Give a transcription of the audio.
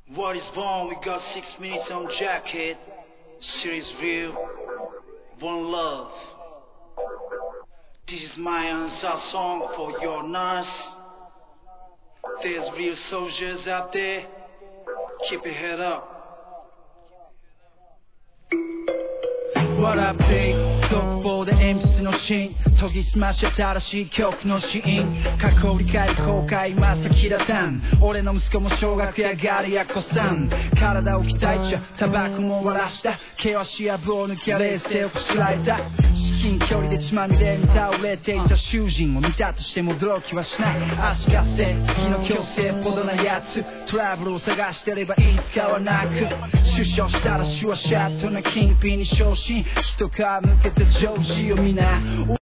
What is wrong? We got 6 minutes on jacket. Series real. One love. This is my answer song for your nurse. There's real soldiers out there. Keep your head up. What up, big?速報で鉛筆の芯研ぎ澄まし新しい曲のシーン過去理解後悔まさきらたん俺の息子も小学やガリや子さん体を鍛えちゃタバコも割らした険しいやぶを抜き冷静をこしらえた至近距離で血まみれに倒れていた囚人を見たとしても驚きはしない足かせ次の強制ほどなやつトラブルを探してればいいつかはなく出所したらシュワシャットなキングピンに昇進一皮向けてジョージを見な